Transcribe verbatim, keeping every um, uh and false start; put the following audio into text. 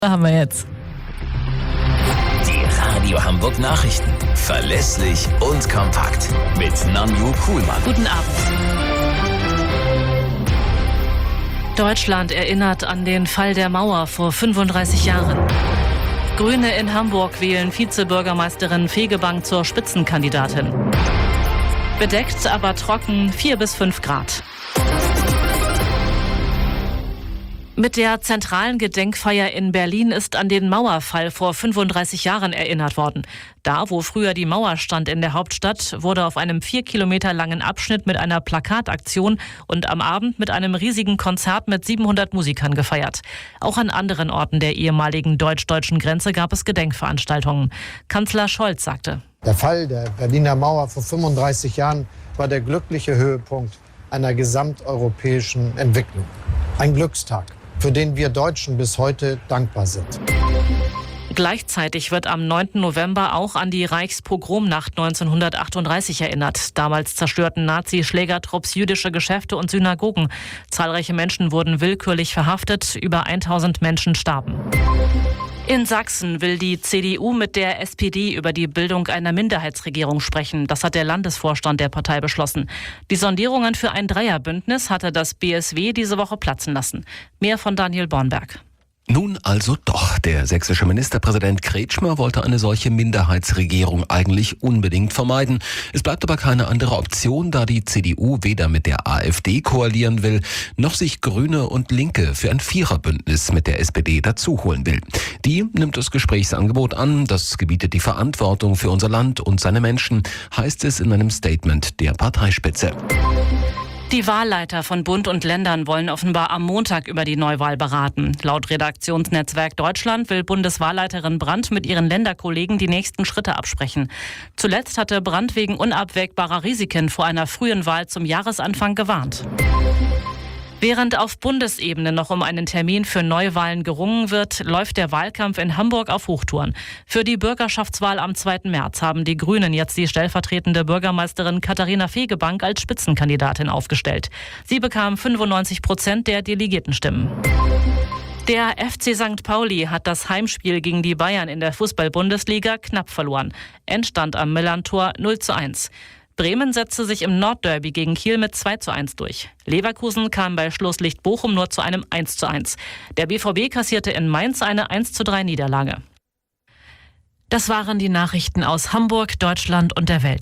Haben wir jetzt. Die Radio Hamburg Nachrichten. Verlässlich und kompakt. Mit Nanju Kuhlmann. Guten Abend. Deutschland erinnert an den Fall der Mauer vor fünfunddreißig Jahren. Grüne in Hamburg wählen Vizebürgermeisterin Fegebank zur Spitzenkandidatin. Bedeckt, aber trocken, vier bis fünf Grad. Mit der zentralen Gedenkfeier in Berlin ist an den Mauerfall vor fünfunddreißig Jahren erinnert worden. Da, wo früher die Mauer stand in der Hauptstadt, wurde auf einem vier Kilometer langen Abschnitt mit einer Plakataktion und am Abend mit einem riesigen Konzert mit siebenhundert Musikern gefeiert. Auch an anderen Orten der ehemaligen deutsch-deutschen Grenze gab es Gedenkveranstaltungen. Kanzler Scholz sagte: Der Fall der Berliner Mauer vor fünfunddreißig Jahren war der glückliche Höhepunkt einer gesamteuropäischen Entwicklung. Ein Glückstag, für den wir Deutschen bis heute dankbar sind. Gleichzeitig wird am neunten November auch an die Reichspogromnacht neunzehnhundertachtunddreißig erinnert. Damals zerstörten Nazi-Schlägertrupps jüdische Geschäfte und Synagogen. Zahlreiche Menschen wurden willkürlich verhaftet, über tausend Menschen starben. In Sachsen will die C D U mit der S P D über die Bildung einer Minderheitsregierung sprechen. Das hat der Landesvorstand der Partei beschlossen. Die Sondierungen für ein Dreierbündnis hatte das B S W diese Woche platzen lassen. Mehr von Daniel Bornberg. Nun also doch. Der sächsische Ministerpräsident Kretschmer wollte eine solche Minderheitsregierung eigentlich unbedingt vermeiden. Es bleibt aber keine andere Option, da die C D U weder mit der AfD koalieren will, noch sich Grüne und Linke für ein Viererbündnis mit der S P D dazuholen will. Die nimmt das Gesprächsangebot an, das gebietet die Verantwortung für unser Land und seine Menschen, heißt es in einem Statement der Parteispitze. Die Wahlleiter von Bund und Ländern wollen offenbar am Montag über die Neuwahl beraten. Laut Redaktionsnetzwerk Deutschland will Bundeswahlleiterin Brandt mit ihren Länderkollegen die nächsten Schritte absprechen. Zuletzt hatte Brandt wegen unabwägbarer Risiken vor einer frühen Wahl zum Jahresanfang gewarnt. Während auf Bundesebene noch um einen Termin für Neuwahlen gerungen wird, läuft der Wahlkampf in Hamburg auf Hochtouren. Für die Bürgerschaftswahl am zweiten März haben die Grünen jetzt die stellvertretende Bürgermeisterin Katharina Fegebank als Spitzenkandidatin aufgestellt. Sie bekam fünfundneunzig Prozent der Delegiertenstimmen. Der F C Sankt Pauli hat das Heimspiel gegen die Bayern in der Fußball-Bundesliga knapp verloren. Endstand am Millerntor null zu eins. Bremen setzte sich im Nordderby gegen Kiel mit zwei zu eins durch. Leverkusen kam bei Schlusslicht Bochum nur zu einem eins zu eins. Der B V B kassierte in Mainz eine eins zu drei Niederlage. Das waren die Nachrichten aus Hamburg, Deutschland und der Welt.